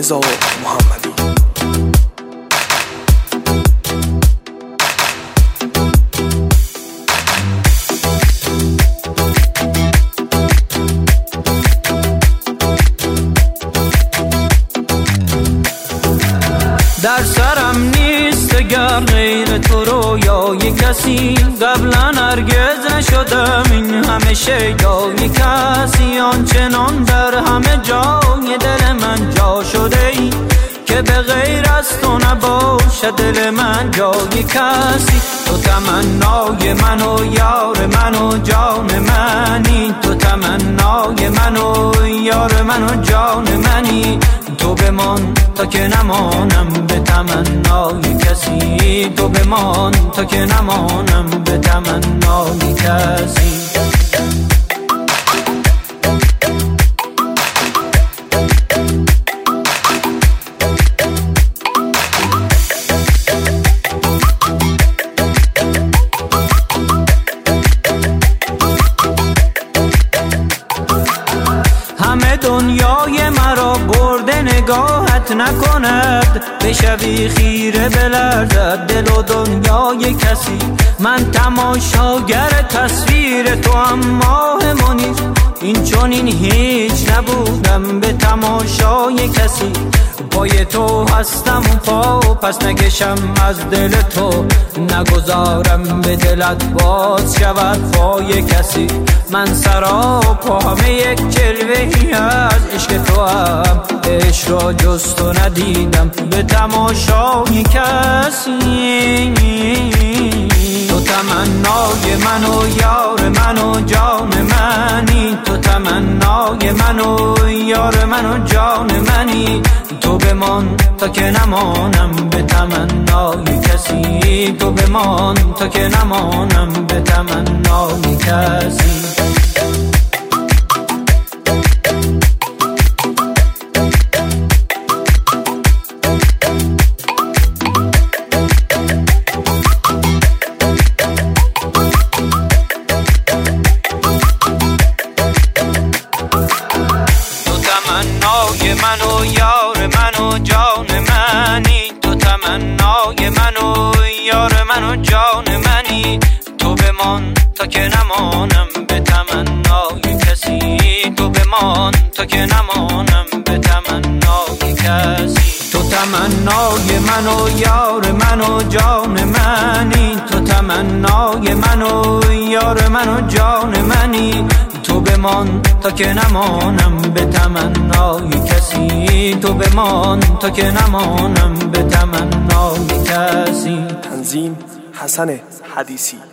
رضا محمدی. در سرم نیست گر غیر تو رویای کسی، قبلا هرگز نشدم این همه شیدای کسی. آنچنان در همه جای دل من جا شده ای که به غیر از تو نباشه دل من جای کسی. تو تمنای من و یار من و جان منی، تو تمنای من و یار من و جان منی. تو بمان تا که نمانم به تمنای کسی، تو بمان تا که نمانم به تمنای کسی. همه دنیای مرا برده نگاهت نکند، بشوی خیره بلرزد دل و دنیای کسی. من تماشاگر تصویر تو هم ماه منیر، این چون این هیچ نبودم به تماشای کسی. پای تو هستم پا پس نکشم از دل تو، نگذارم به دلت باز شود پای کسی. من سراپا همه یک جلوه‌ای از عشق تو هم، عشق را جز تو ندیدم به تماشای کسی. تو تمنای من و یار من و جان منی، تو تمنای من و یار من و جان منی. تو بمان تا که نمانم به تمنای کسی، تو بمان تا که نمانم به تمنای کسی. تمنای من و یار من و جان منی، تو تمنای من و یار من و جان منی. تو بمان تا که نمانم به تمنای کسی، تو بمان تا که نمانم به تمنای کسی. تو تمنای من و یار من و جان منی، تو تمنای من و یار من و جان منی. تو بمان تا که نمانم به تمنای کسی، تو بمان تا که نمانم به تمنای کسی. تنظیم حسن حدیثی.